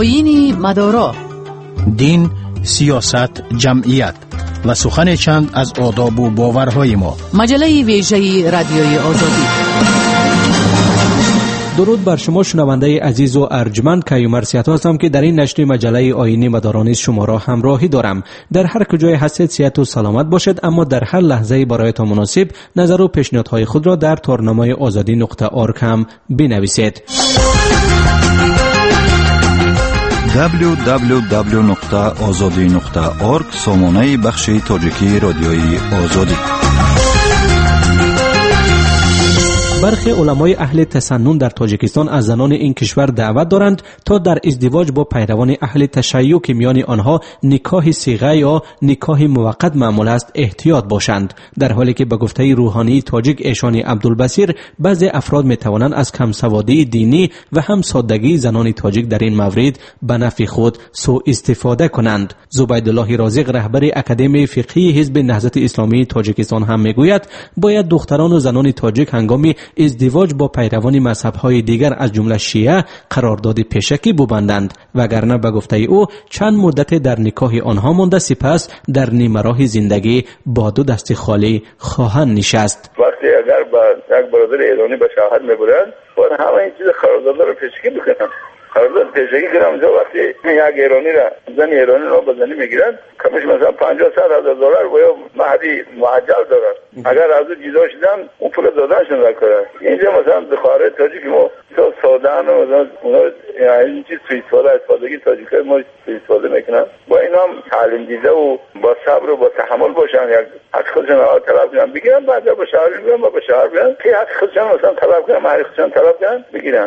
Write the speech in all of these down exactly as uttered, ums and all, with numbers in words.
آیین مدارا، دین، سیاست، جمعیت و سخن چند از آداب و باورهای ما. مجله ویژه رادیوی آزادی. درود بر شما شنونده عزیز و ارجمند، کیومرثیت هستم که در این نشر مجله آیین مدارا شما را همراهی دارم. در هر کجای هستید صحت و سلامت باشید، اما در هر لحظه برایتان مناسب نظر و پیشنهادهای خود را در تارنمای آزادی نقطه آرگ هم بنویسید. دبلیو دبلیو دبلیو نقطه آزادی نقطه آرگ سامانه بخش تاجیکی رادیوی آزادی. برخی علمای اهل تسنن در تاجیکستان از زنان این کشور دعوت دارند تا در ازدواج با پیروان اهل تشیع که میان آنها نکاح صیغه یا نکاح موقت معمول است احتیاط باشند، در حالی که به گفته روحانی تاجیک ایشان عبدالبصیر بعضی افراد میتوانند از کم سوادی دینی و هم سادگی زنان تاجیک در این مورد به نفع خود سوء استفاده کنند. زبیدالله رازق رهبر اکادمی فقهی حزب نهضت اسلامی تاجیکستان هم میگوید باید دختران و زنان تاجیک هنگام ازدواج با پیروان مذهب‌های دیگر از جمله شیعه قرارداد پیشکی ببندند، وگرنه به گفته او چند مدت در نکاح آنها مانده سپس در نیمه راه زندگی با دو دست خالی خواهند نشست. وقتی اگر با یک برادر ایرانی به شوهر میبرند باید همه این چیز قرارداد رو پیشکی بکنن. قرارداد پیشکی کنم اونجا وقتی یک ایرانی را زن ایرانی را به زنی میگیرند کمش مثلا پنجاه صد هزار دلار و یا مهدی معجل دارد. اگر از او جدا شدن اون پول دادنشون نکنه. اینجا مثلا بخاره تاجیک ما تو سودان و اونا این چیز سوء استفاده استفادگی تاجیکای ما سوء استفاده میکنن. با اینا هم تعلیم دیده و با صبر و با تحمل باشن، یک حق خودشون را طلب کنن بگیرن، بعد با شهر میگن با به شهر بیان که حق خودشون مثلا طلب کنن، مهر خودشون طلب کنن بگیرن.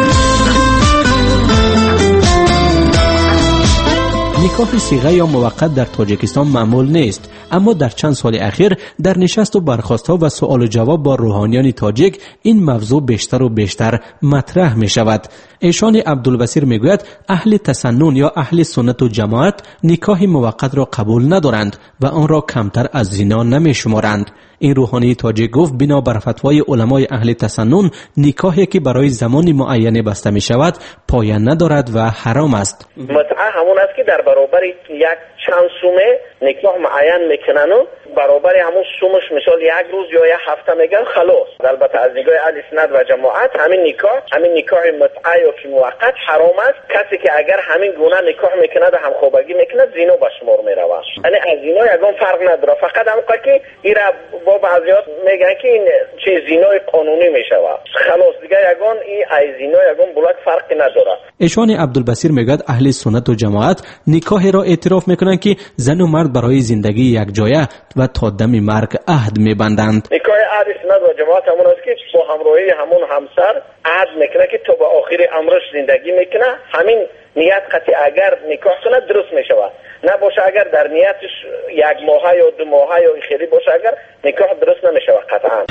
نکاح صیغه یا موقت در تاجیکستان معمول نیست، اما در چند سال اخیر در نشست و برخاست‌ها و سوال و جواب با روحانیان تاجیک این موضوع بیشتر و بیشتر مطرح می شود. ایشان عبدالبصیر می گوید اهل تسنن یا اهل سنت و جماعت نکاح موقت را قبول ندارند و آن را کمتر از زنا نمی شمارند. این روحانی تاجیک گفت بنا بر فتوای علمای اهل تسنن نکاحی که برای زمانی معینه بسته می شود پایان ندارد و حرام است. متعه همون است که در برابر یک چند سومه نکاح معین میکنن و برابر همون سومش مثال یک روز یا یک هفته میگن خلاص. البته از نگاه اهل سنت و جماعت همین نکاح همین نکاح متعه یا که موقت حرام است. کسی که اگر همین گونه نکاح میکنه و همخوابگی میکنه زنا به شمار میرود. یعنی از زنا یگان فرق نداره، فقط همون که ایرا با بعضیات میگن که این چه زنای قانونی میشود خلاص دیگه یگان این ای زنا یگان بلک فرقی نداره. ایشان عبدالبصیر میگوید اهل سنت و جماعت نکاح را اعتراف میکنند که زن و مرد برای زندگی یک جایه و تا دم مرگ عهد میبندند. نکاح اهل سنت و جماعت همون است که با همراهی همون همسر عهد میکنه که تا به آخر عمرش زندگی میکنه. همین نیت قطعی اگر نکاح کنه درست میشود، نباشه اگر در نیتش یک ماه یا دو ماه یا خیلی باشه اگر نکاح درست نمیشود قطعا.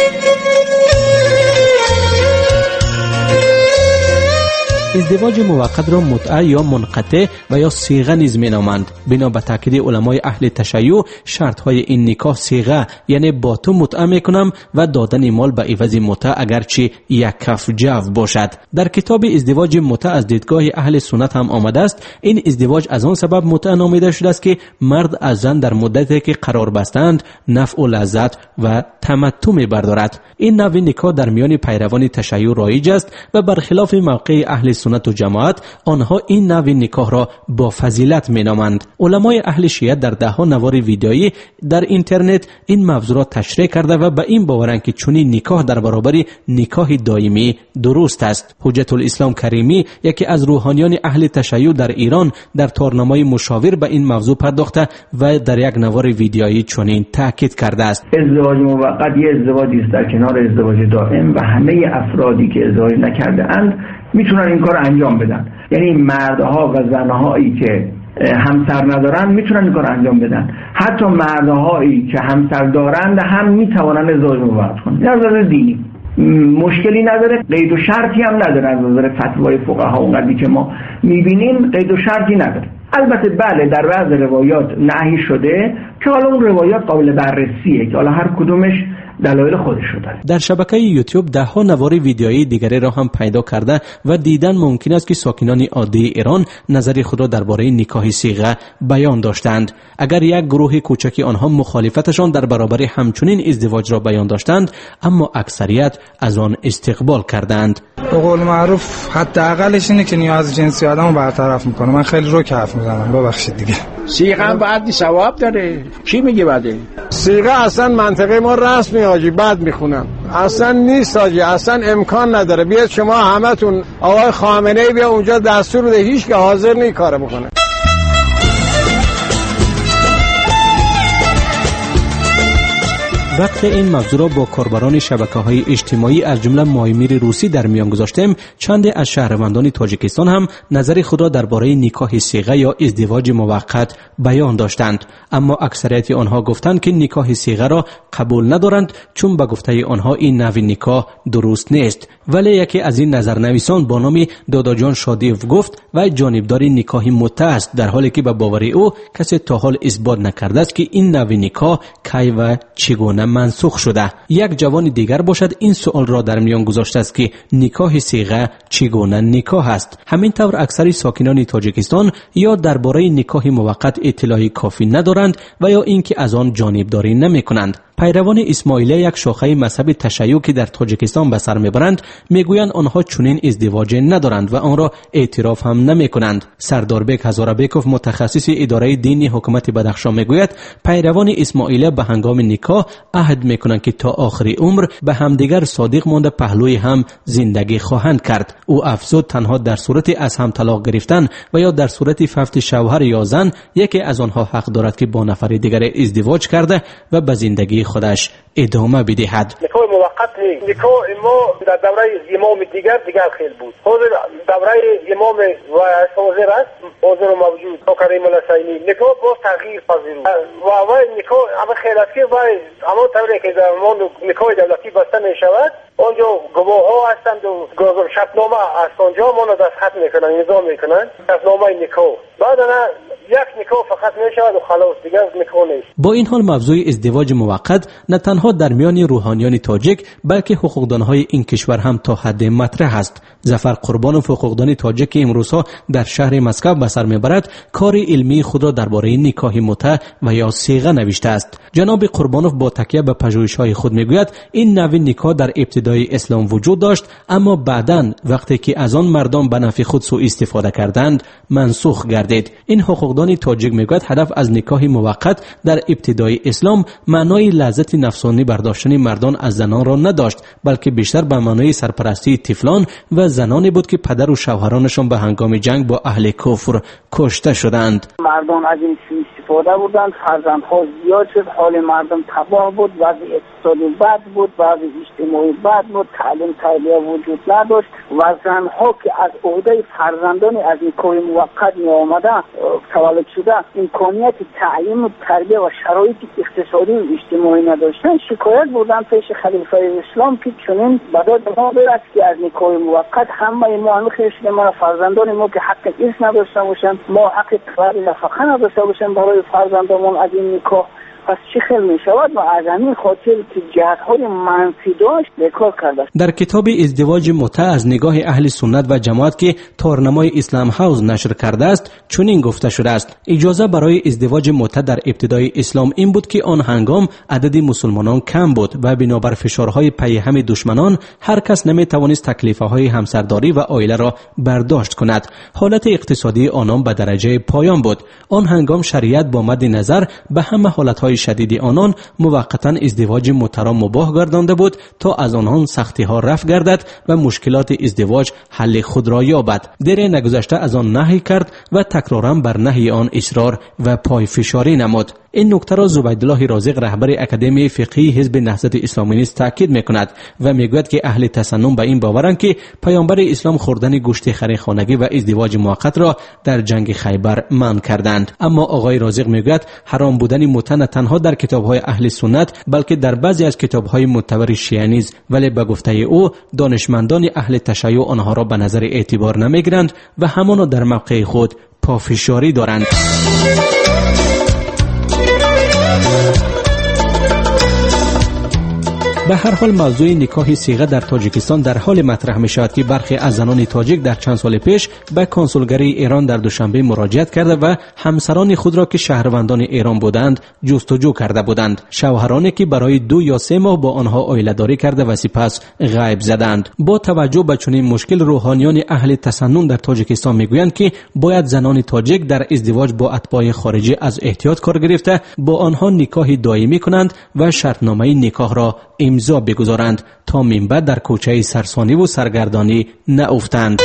ازدواج موقت را متعه یا منقطع و یا صیغه نیز مینامند. بنا به تاکید علمای اهل تشیع شرط های این نکاح صیغه یعنی با تو متعه میکنم و دادن مال به عوض متعه اگرچه یک کف جو باشد. در کتاب ازدواج متعه از دیدگاه اهل سنت هم آمده است این ازدواج از آن سبب متعه نامیده شده است که مرد از زن در مدتی که قرار بستند نفع و لذت و تمتع میبردارد. این نوع نکاح در میان پیروان تشیع رایج است و برخلاف موقع اهل سنت و جماعت آنها این نوع نکاح را با فضیلت مینامند. علمای اهل شیعه در ده ها نوار ویدئویی در اینترنت این موضوع را تشریح کرده و به این باورند که چنین نکاح در برابر نکاح دائمی درست است. حجت الاسلام کریمی یکی از روحانیان اهل تشیع در ایران در تارنمای مشاور به این موضوع پرداخته و در یک نوار ویدئویی چنین تاکید کرده است. ازدواج موقت یه ازدواجی است در کنار ازدواج دائم و همه افرادی که ازدواج نکرده اند میتونن این کار انجام بدن. یعنی مردها و زنهایی که همسر ندارن میتونن این کار انجام بدن. حتی مردهایی که همسر دارند هم میتوانن ازدواج موقت کنن. از نظر دینی مشکلی نداره، قید و شرطی هم نداره. از نظر فتوای فقها اونقدری که ما میبینیم قید و شرطی نداره. البته بله در بعض روایات نهی شده که حالا اون روایات قابل بررسیه که حالا هر کدومش دلایل خودش رو داره. در شبکه یوتیوب ده ها نوار ویدیویی دیگری را هم پیدا کرده و دیدن ممکن است که ساکنان عادی ایران نظر خود را درباره نکاح صیغه بیان داشتند. اگر یک گروه کوچکی آنها مخالفتشان در برابر همچنین ازدواج را بیان داشتند، اما اکثریت از آن استقبال کردند. به قول معروف حتی اقلش اینه که نیاز جنسی آدمو برطرف میکنه. من خیلی رو حرف میزنم، ببخشید دیگه. صیغه هم بعد ثواب داره. کی میگه بعده؟ صیغه اصلا منطقه ما رسمی آجی بعد میخونم. اصلا نیست آجی، اصلا امکان نداره. بیاد شما همتون آقای خامنه‌ای بیا اونجا دستور بده، هیچ که حاضر نی کارو بکنه. وقت این موضوع را با کاربران شبکه‌های اجتماعی از جمله مایمیر روسی در میان گذاشتیم، چند از شهروندان تاجیکستان هم نظر خود را درباره نکاح صیغه یا ازدواج موقت بیان داشتند، اما اکثریت آنها گفتند که نکاح صیغه را قبول ندارند، چون به گفته آنها این نوع نکاح درست نیست. ولی یکی از این نظرنویسان با نام داداجان شادیف گفت و جانبدار نکاح متع است، در حالی که به باور او کسی تا حال اثبات نکرده است که این نوع نکاح کی و چگونه منسوخ شده. یک جوان دیگر باشد این سوال را در میان گذاشته است که نکاح صیغه چگونه نکاح است. همین طور اکثر ساکنان تاجیکستان یا درباره نکاح موقت اطلاعی کافی ندارند و یا اینکه از آن جانبداری نمی‌کنند. پیروان اسماعیلیه، یک شاخه مذهب تشیع که در تاجیکستان به سر میبرند، میگویند آنها چنین ازدواج ندارند و آن را اعتراف هم نمیکنند. سردار بیک هزاربیکوف، متخصص اداره دینی حکومت بدخشان، میگوید پیروان اسماعیلیه به هنگام نکاح عهد میکنند که تا آخر عمر به همدیگر صادق مانده پهلوی هم زندگی خواهند کرد. او افزود تنها در صورت از هم طلاق گرفتن و یا در صورت فوت شوهر یا زن یکی از آنها حق دارد که با نفر دیگر ازدواج کرده و به زندگی خودش ادامه بدهد. نکاح موقت نیست. نکاح ما در دوره امام دیگر دیگر خیلی بود. حاضر دوره امام و حاضر است، حاضر موجود تا کریم الحسینی. نکاح با تغییر پذیر و و نکاح اما خیلی است که و اما طوری که در ما نکاح دولتی بسته می شود، آنجا گواه ها هستند و شرطنامه است، آنجا ما را دستخط میکنن، امضا میکنن شرطنامه نکاح. بعد نه یک نکاح فقط میشود و خلاص، دیگر نکاح نیست. با این حال موضوع ازدواج موقت نه تنها در میان روحانیان تاجیک بلکه حقوقدانهای این کشور هم تا حد مطرح است. ظفر قربانوف، حقوقدان تاجیک که امروزها در شهر مسکو به سر میبرد، کار علمی خود را درباره نکاح متع و یا صیغه نوشته است. جناب قربانوف با تکیه به پژوهش‌های خود میگوید این نوع نکاح در ابتدای اسلام وجود داشت، اما بعداً وقتی که از آن مردم به نفع خود سوء استفاده کردند منسوخ گردید. این حقوقدان تاجیک میگوید هدف از نکاح موقت در ابتدای اسلام معنای لذت نفسانی برداشتن مردان از زنان را نداشت، بلکه بیشتر به معنای سرپرستی طفلان و زنانی بود که پدر و شوهرانشان به هنگام جنگ با اهل کفر کشته شدند. مردان از این استفاده بودند، فرزندها زیاد شد، حال مردم تباه بود، وضع اقتصادی بد بود، وضع اجتماعی بد بود، تعلیم تربیه وجود نداشت و زنها که از عهده فرزندان از نکاح موقت می آمده تولد شده امکانیت تعلیم و تربیه و شرایط اقتصادی و اجتماعی نداشتن، شکایت بردن پیش خلیفه اسلام که چنین بداد ما برد که از نکاح موقت همه ما هنوز ما فرزندان ما که حق ارث نداشته باشن، ما حق تولد نفقه نداشته باشن برای فرزندان از این نکاح، پس چی خیلی می شود و از همین خاطر که جهت‌های منفی داشت بکار کرده. در کتاب ازدواج متع از نگاه اهل سنت و جماعت که تارنمای اسلام هاوس نشر کرده است چنین گفته شده است: اجازه برای ازدواج متع در ابتدای اسلام این بود که آن هنگام عدد مسلمانان کم بود و بنابر فشارهای پیهم دشمنان هر کس نمی توانست تکلیف‌های همسرداری و عائله را برداشت کند. حالت اقتصادی آنان به درجه پایان بود. آن هنگام شریعت با مد نظر به همه حالت‌های شدید آنان موقتا ازدواج متع را مباح گردانده بود تا از آنان سختی ها رفع گردد و مشکلات ازدواج حل خود را یابد. در نگذشته از آن نهی کرد و تکرارا بر نهی آن اصرار و پایفشاری نمود. این نکته را زبیدالله رازق، رهبر اکادمی فقهی حزب نهضت اسلامی نیز تاکید میکند و میگوید که اهل تسنن به این باورند که پیامبر اسلام خوردن گوشت خرخانگی و ازدواج موقت را در جنگ خیبر منع کردند. اما آقای رازق میگوید حرام بودن متع نه تنها در کتاب‌های اهل سنت بلکه در بعضی از کتاب‌های معتبر شیعه نیز، ولی به گفته او دانشمندان اهل تشیع آنها را به نظر اعتبار نمیگیرند و همانا در موقع خود پافشاری دارند. به هر حال موضوع نکاح صیغه در تاجیکستان در حال مطرح می شود که برخی از زنان تاجیک در چند سال پیش به کنسولگری ایران در دوشنبه مراجعت کرده و همسران خود را که شهروندان ایران بودند جستجو کرده بودند. شوهرانی که برای دو یا سه ماه با آنها عائله داری کرده و سپس غیب زدند. با توجه به چنین مشکل، روحانیان اهل تسنن در تاجیکستان میگویند که باید زنان تاجیک در ازدواج با اتباع خارجی از احتیاط کار گرفته با آنها نکاح دائمی کنند و شرطنامه نکاح را امضا بگذارند تا من بعد در کوچه سرسانی و سرگردانی نافتند.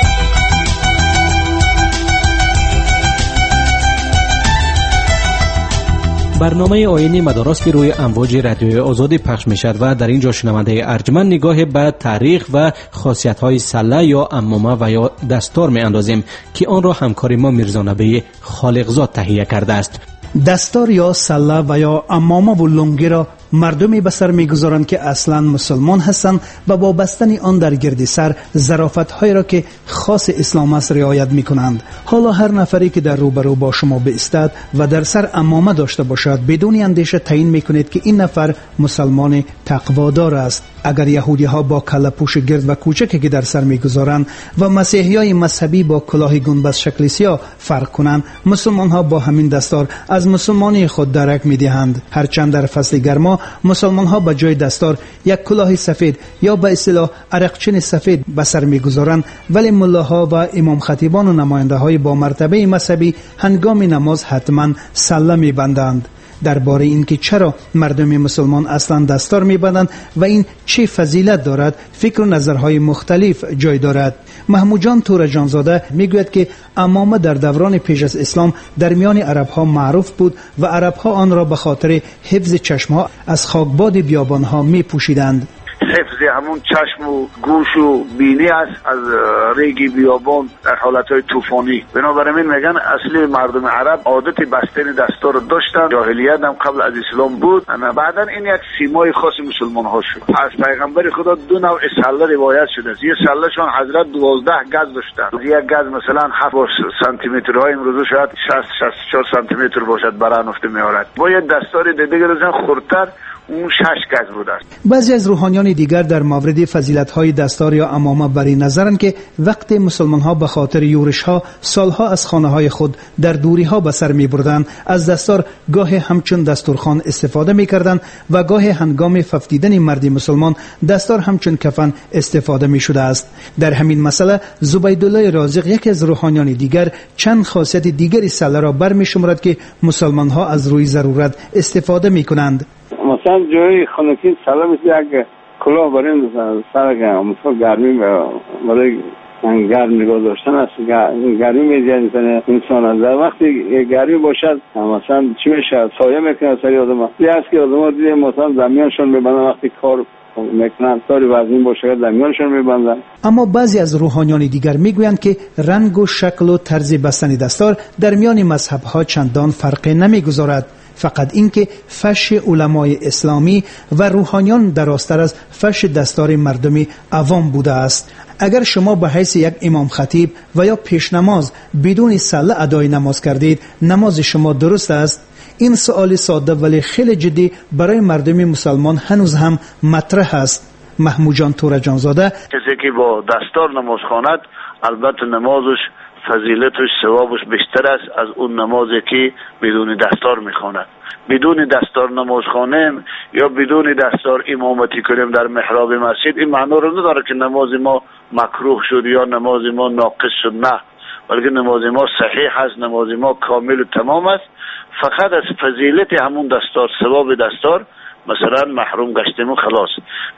برنامه آیین مدارس که روی امواج رادیوی آزادی پخش می شد و در اینجا شنونده ارجمند نگاه به تاریخ و خاصیت های سله یا عمامه و یا دستار می اندازیم که آن را همکار ما میرزا نبی خالقزاد تهیه کرده است. دستار یا سله و یا عمامه و لنگی را مردمی به سر میگذارند که اصلا مسلمان هستند و با بستن آن در گرد سر ظرافت‌هایی را که خاص اسلام است رعایت می‌کنند. حالا هر نفری که در روبرو با شما بایستد و در سر عمامه داشته باشد بدون اندیشه تعیین می‌کنید که این نفر مسلمان تقوادار است. اگر یهودی‌ها با کله‌پوش گرد و کوچکی که در سر می‌گذارند و مسیحیای مذهبی با کلاه گنبد شکل سیاه فرق کنند، مسلمان‌ها با همین دستار از مسلمانی خود درک می‌دهند. هرچند در فصل گرما مسلمان ها به جای دستار یک کلاه سفید یا به اصطلاح عرقچین سفید به سر میگذارند، ولی ملاها و امام خطیبان و نماینده های با مرتبه مذهبی هنگام نماز حتما سله میبندند. درباره اینکه چرا مردم مسلمان اصلا دستار میبندند و این چه فضیلت دارد فکر و نظرهای مختلف جای دارد. محمود جان تورجانزاده میگوید که عمامه در دوران پیش از اسلام در میان عرب ها معروف بود و عرب ها آن را به خاطر حفظ چشم ها از خاکباد بیابان ها می پوشیدند. حفظ همون چشم و گوش و بینی است از ریگ بیابان در حالتهای طوفانی. بنابراین میگن اصلی مردم عرب عادت بستن دستار رو داشتن. جاهلیت هم قبل از اسلام بود. بعدا این یک سیمای خاص مسلمان ها شد. از پیغمبر خدا دو نوع سله روایت شده است. یه سله شون حضرت دوازده گز داشتن. یک گز مثلا هفت سانتی متر های امروزه شاید شصت شصت و چهار سانتی متر باشد برای نفته میارد. با یک دستار دیگه روزن خردتر اون شش گز بود است. بعضی از روحانیان دیگر در مورد فضیلت‌های دستار یا عمامه بر این نظرند که وقتی مسلمان‌ها به خاطر یورش‌ها سالها از خانه‌های خود در دوری‌ها به سر می‌بردند، از دستار گاه همچون دستورخوان استفاده می‌کردند و گاه هنگام ففتیدن مرد مسلمان دستار همچون کفن استفاده می‌شده است. در همین مسئله زبیدالله رازق یکی از روحانیان دیگر چند خاصیت دیگری سله را برمی‌شمارد که مسلمان‌ها از روی ضرورت استفاده می‌کنند. مثلا جای خانگی سلام مثل یک کلاه برای سر مثلا گرمی برای گرم نگاه داشتن است. گرمی میزید میکنه انسان از در وقتی گرمی باشد مثلا چی میشه سایه میکنه سری آدم یه است که آدم ها دیده مثلا زمینشون میبندن وقتی کار میکنن کاری وزنی باشه زمینشون میبندن. اما بعضی از روحانیان دیگر میگویند که رنگ و شکل و طرز بستن دستار در میان مذهب‌ها چندان فرقی نمیگذارد، فقط اینکه فش علمای اسلامی و روحانیان دراستر از فش دستار مردمی عوام بوده است. اگر شما به حیث یک امام خطیب و یا پیش نماز بدون سله ادای نماز کردید، نماز شما درست است؟ این سوال ساده ولی خیلی جدی برای مردم مسلمان هنوز هم مطرح است. محمود جان تورجانزاده: کسی که با دستار نماز خواند البته نمازش فضیلتش ثوابش بیشتر است از اون نمازی که بدون دستار میخواند. بدون دستار نماز خوانیم یا بدون دستار امامتی کنیم در محراب مسجد این معنی رو نداره که نماز ما مکروه شد یا نماز ما ناقص شد، نه، بلکه نماز ما صحیح است، نماز ما کامل و تمام است. فقط از فضیلت همون دستار ثواب دستار مثلا محروم گشتیم و خلاص.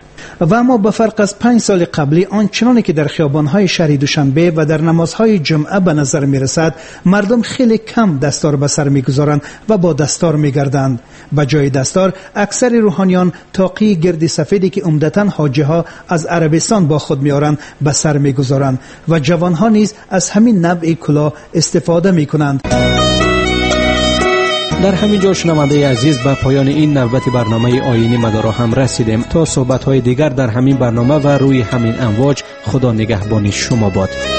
و اما به فرق از پنج سال قبلی آنچنانی که در خیابان‌های شهر دوشنبه و در نمازهای جمعه به نظر می‌رسد، مردم خیلی کم دستار به سر می‌گذارند و با دستار می‌گردند. به جای دستار اکثر روحانیان طاقی گرد سفیدی که عمدتاً حاجی‌ها از عربستان با خود می‌آورند به سر می‌گذارند و جوان‌ها نیز از همین نوع کلاه استفاده می‌کنند. در همین جا شنونده عزیز به پایان این نوبت برنامه آیین مدارا هم رسیدیم. تا صحبت‌های دیگر در همین برنامه و روی همین امواج، خدا نگهبان شما باد.